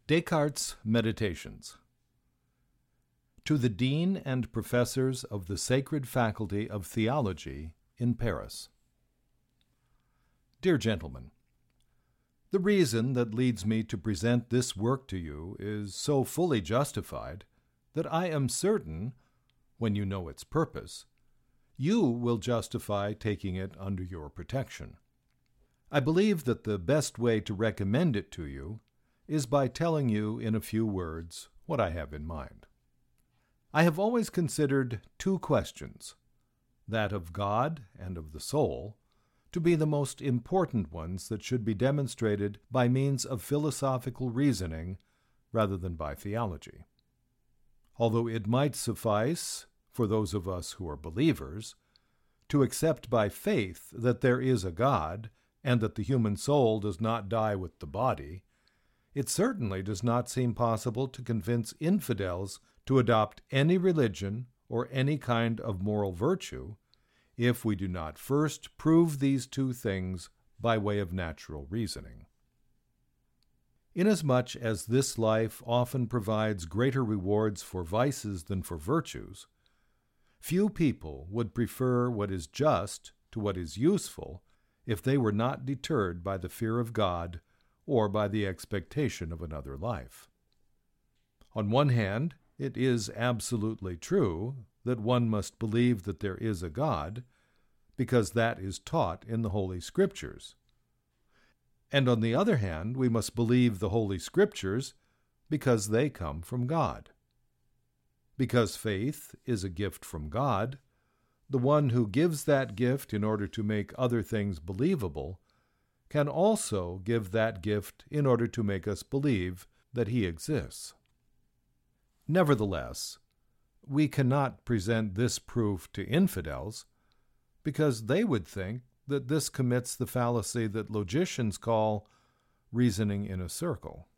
Descartes' Meditations. To the Dean and Professors of the Sacred Faculty of Theology in Paris. Dear Gentlemen, the reason that leads me to present this work to you is so fully justified that I am certain, when you know its purpose, you will justify taking it under your protection. I believe that the best way to recommend it to you is by telling you in a few words what I have in mind. I have always considered two questions, that of God and of the soul, to be the most important ones that should be demonstrated by means of philosophical reasoning rather than by theology. Although it might suffice, for those of us who are believers, to accept by faith that there is a God and that the human soul does not die with the body, it certainly does not seem possible to convince infidels to adopt any religion or any kind of moral virtue if we do not first prove these two things by way of natural reasoning. Inasmuch as this life often provides greater rewards for vices than for virtues, few people would prefer what is just to what is useful if they were not deterred by the fear of God or by the expectation of another life. On one hand, it is absolutely true that one must believe that there is a God, because that is taught in the Holy Scriptures. And on the other hand, we must believe the Holy Scriptures because they come from God. Because faith is a gift from God, the one who gives that gift in order to make other things believable can also give that gift in order to make us believe that he exists. Nevertheless, we cannot present this proof to infidels because they would think that this commits the fallacy that logicians call reasoning in a circle.